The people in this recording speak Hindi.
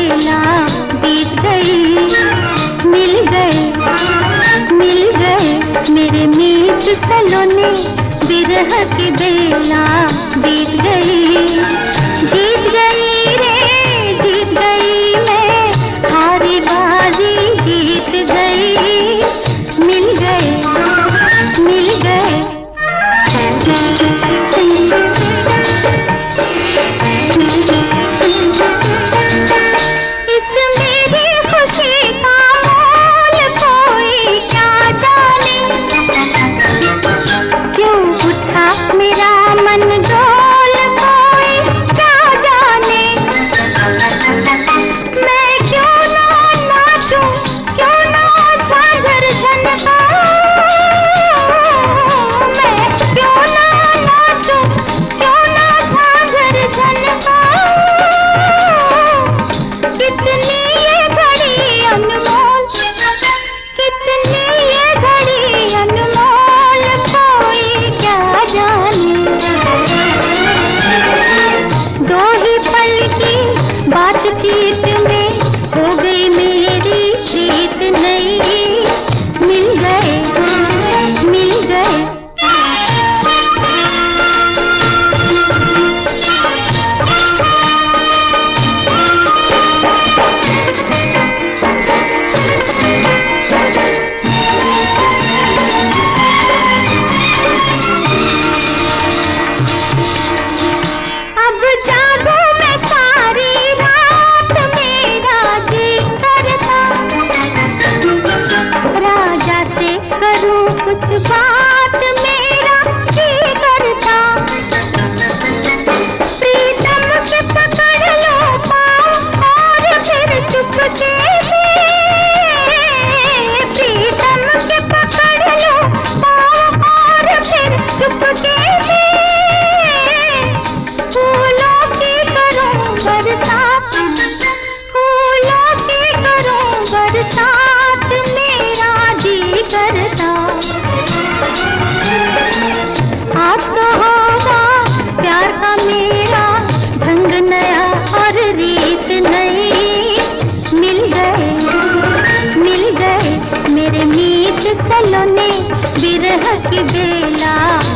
बेला बीत गई। मिल गए मेरे मीत सलोने, बिरह की बेला बीत गई। जीत गई रे जीत गई मैं, हारी बाजी जीत गई। मिल गए मिल गए। इस मेरी खुशी का मोल कोई क्या जाने, क्यों उठा मेरा मन डोल कोई क्या जाने। मैं क्यों ना नाचूं, क्यों ना झांझर झनकाऊं। मैं क्यों ना नाचूं, क्यों ना झांझर झनकाऊं। कितनी ये घड़ी अनमोल, कितनी ये घड़ी अनमोल कोई क्या जाने। दो ही पल की बातचीत में हो गई मेरी प्रीत नई। मिल गए मिल गए। अब जागूं मैं सारी रात, मेरा जी करता राजा से करूं कुछ बात, मेरा जी करता। प्रीतम के पकड़ लो पाँव और फिर चुपके से, प्रीतम के पकड़ लो पाँव और फिर चुपके से। फूलों की करूं बरसात, फूलों की करूं बरसात, मेरा जी करता। आज तो होगा प्यार का मेरा ढंग नया और रीत नई। मिल गए मेरे मीत सलोने, बिरह की बेला